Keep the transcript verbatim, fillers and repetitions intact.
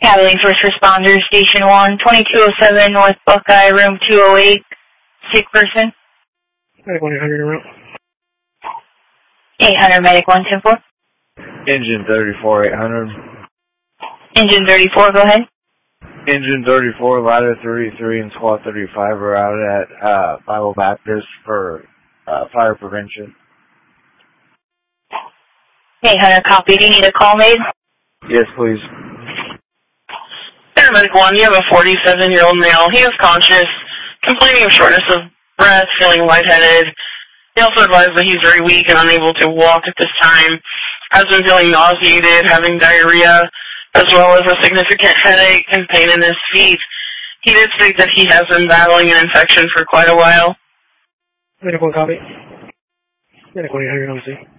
Cavity First Responders, Station one, twenty-two oh seven North Buckeye, room two oh eight, sick person. Medic one eight hundred en route. eight hundred, Medic one ten four. Engine thirty-four, eight hundred. Engine thirty-four, go ahead. Engine thirty-four, Ladder thirty-three, and Squad thirty-five are out at uh, Bible Baptist for uh, fire prevention. eight hundred, copy. Do you need a call made? Yes, please. Paramedic one, you have a forty-seven-year-old male. He is conscious, complaining of shortness of breath, feeling lightheaded. He also advised that he's very weak and unable to walk at this time. Has been feeling nauseated, having diarrhea, as well as a significant headache and pain in his feet. He did state that he has been battling an infection for quite a while. Medic one copy. Medic one eight hundred on scene.